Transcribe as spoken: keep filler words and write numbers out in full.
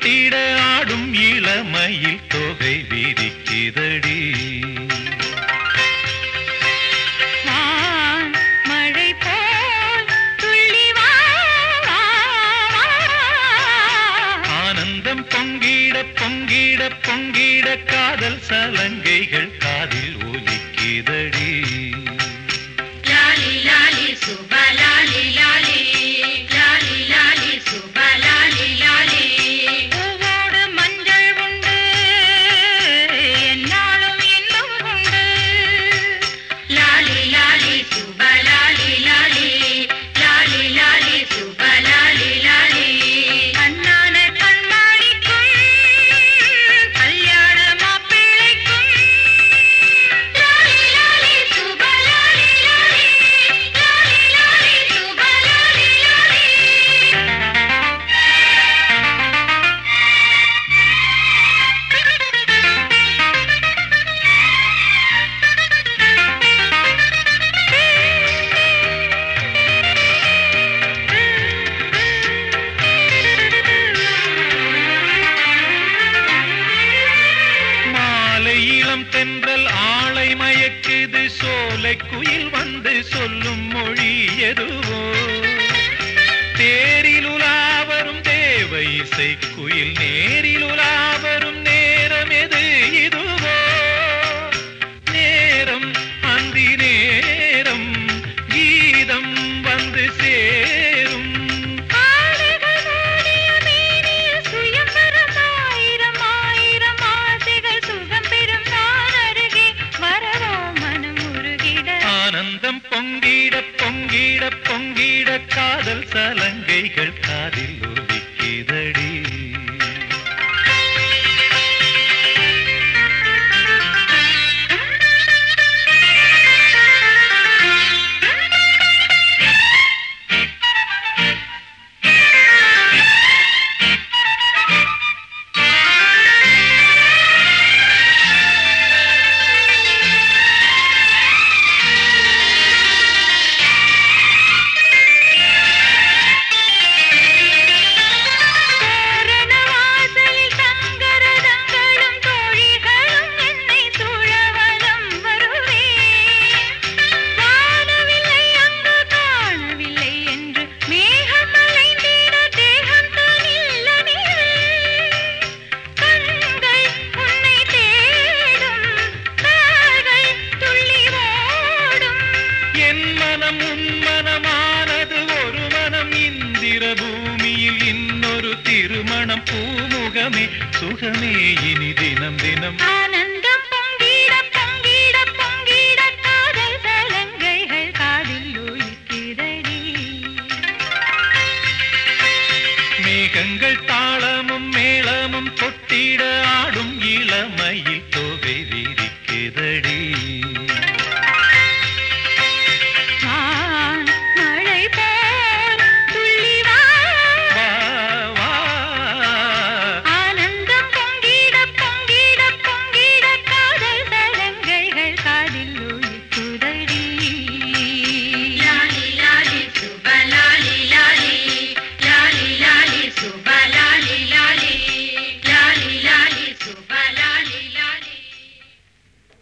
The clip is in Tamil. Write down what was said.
தொட்டிட ஆடும் இளமையில் தொகை விரிக்குதடி. ஆனந்தம் பொங்கிட பொங்கிட பொங்கிட காதல் சலங்கைகள் காதில் ஒலிக்குதடி. லாலி லாலி சுபா லாலி லாலி லாலி லாலி சுபா லாலி லாலி. பூவோடு மஞ்சள் உண்டு என்னாலும் இன்னும் உண்டு. லாலி லாலி சுபா லாலி லாலி லாலி லாலி சுபா லாலி லாலி. கண்ணான கண்மாணிக்கும் கல்யாண மாப்பிள்ளைக்கும் லாலி லாலி சுபா லாலி லாலி லாலி லாலி சுபா லாலி லாலி. மாலை இளம் தென்றல் ஆளை மயக்குது. சோலை குயில் வந்து சொல்லும் மொழி எதுவோ. தேரில் உலாவரும் தேவ இசை குயில் நேரில் உலாவரும் நேரம் எது இதுவோ. நேரம் அந்தி நேரம் கீதம் வந்து சேரும். ஆடைகள் மூடிய மேனியில் சுயம்பரம் ஆயிரம் ஆயிரம் ஆசைகள் சுகம் பெறும் நான் அருகே வரவோ மனம் உருகிட. ஆனந்தம் பொங்கிட பொங்கிட பொங்கிட காதல் சலங்கைகள் காதில் ஒலிக்குதடி. தோரண வாசலில் தங்கரதங்களும் தோழிகளும் என்னை சூழவலம் வருவேன். வானவில்லை அங்கு காணவில்லை என்று மேகம் மலைந்திட தேகம் தனில்ல நீரே. கண்கள் உன்னை தேடும் கால்கள் துள்ளி ஓடும். என் மனம் உன் மனமானது ஒரு மனம். இந்திர பூமியில் இன்னொரு திருமணம். பூமுகமே சுகமே இனி தினம் தினம். ஆனந்த